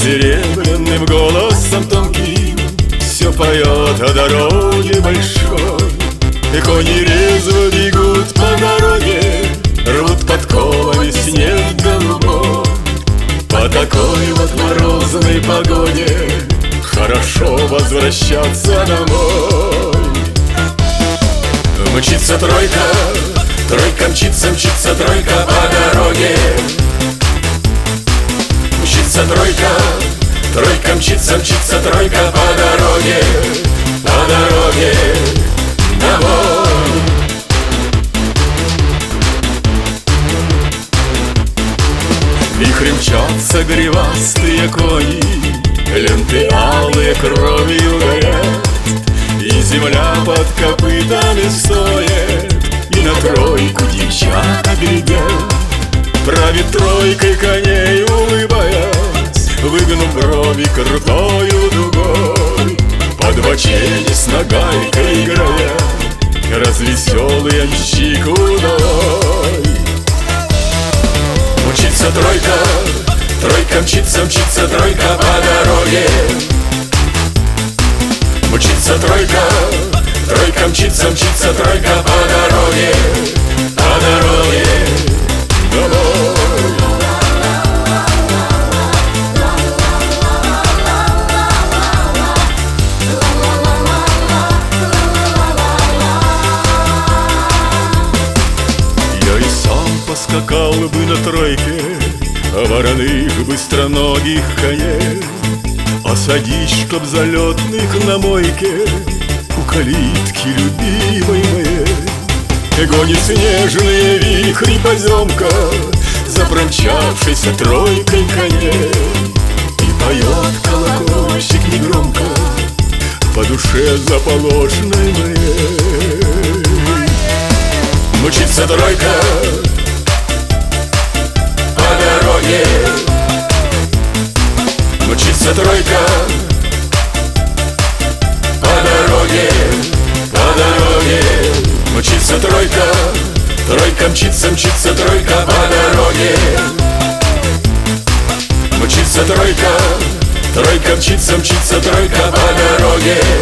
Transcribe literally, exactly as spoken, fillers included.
серебряным голосом тонким все поет о дороге большой. И кони резво бегут по дороге, рвут подковами снег голубой. По такой вот морозной погоде хорошо возвращаться домой. Мчится тройка, тройка мчится, мчится тройка по дороге. Мчится тройка, тройка мчится, мчится тройка по дороге, по дороге домой. Вихрем мчатся гривастые кони, ленты алые кровью горят, и земля под копытами стоит, и на тройку девчата глядят. Правит тройкой коней улыбаясь, выгнув брови крутою дугой. Под бочине с нагайкой играя, развеселый ямщик удалой. Мчится тройка, тройка мчится, мчится тройка по дороге. Мчится тройка, тройка мчится, мчится тройка по дороге, по дороге домой. Я и сам поскакал бы на тройке вороных быстроногих коней, осадить, чтоб залетных на мойке у калитки любимой моей. Гонит снежные вихри поземка за промчавшейся тройкой коней, и поет колокольчик негромко по душе заполошной моей. Мчится тройка по дороге. Мчится тройка по дороге, по дороге. Мчится тройка, тройка мчится, мчится тройка по дороге. Мчится тройка, тройка мчится, мчится тройка по дороге.